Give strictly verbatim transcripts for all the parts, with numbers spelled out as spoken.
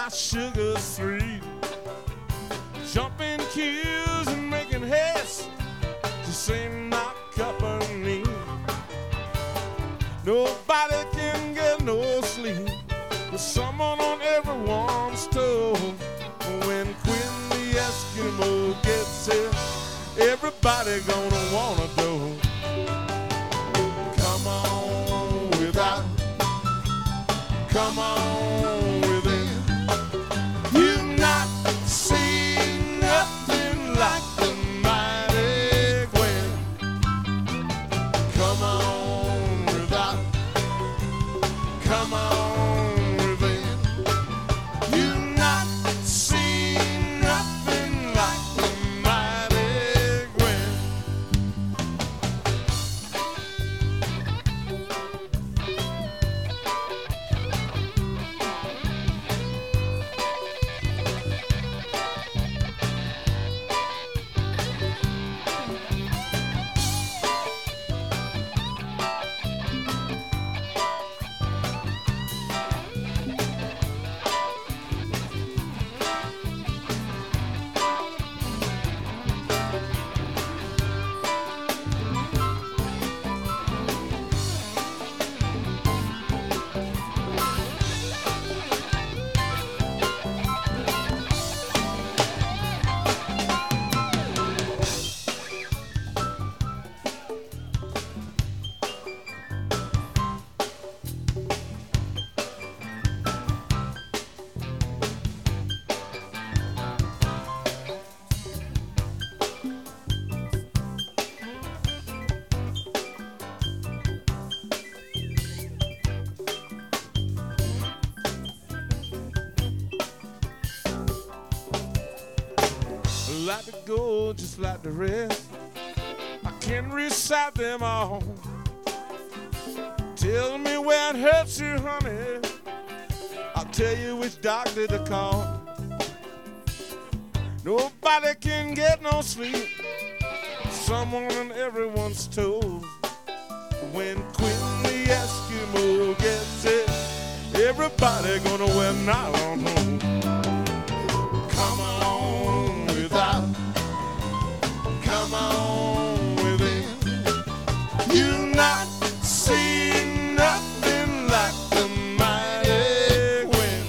my sugar sweet. Jumping queues and making haste just ain't my cup of me. Nobody can get no sleep with someone on everyone's toes. When Quinn the Eskimo gets here, everybody gonna wanna go. Come on without, come on within. You've not seen nothing like the mighty Gwen. Come on without, come on within. You've not seen nothing like the mighty Gwen. Like to go just like the rest, I can recite them all. Tell me where it hurts you, honey, I'll tell you which doctor to call. Nobody can get no sleep, someone on everyone's toes. When Quinn the Eskimo gets it, everybody gonna wear nylon home. Come on without, come on within. You've not seen nothing like the mighty Gwen.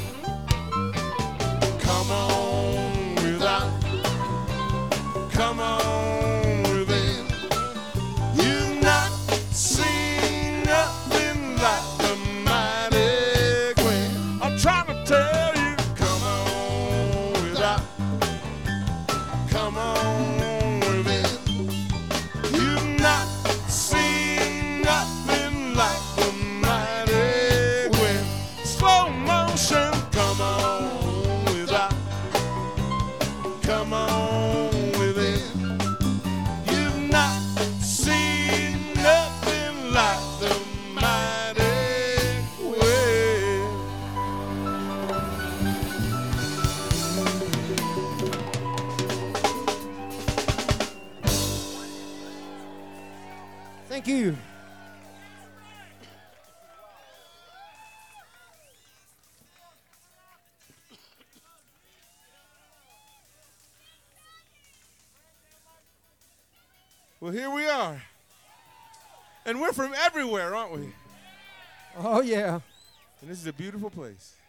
Come on without, come on within. You've not seen nothing like the mighty Gwen. I'm trying to tell you, come on without, come on within. You've not seen nothing like the mighty Gwen. Slow motion, come on without, come on within. You've not seen nothing like the mighty Gwen. Thank you. Well, here we are. And we're from everywhere, aren't we? Oh, yeah. And this is a beautiful place.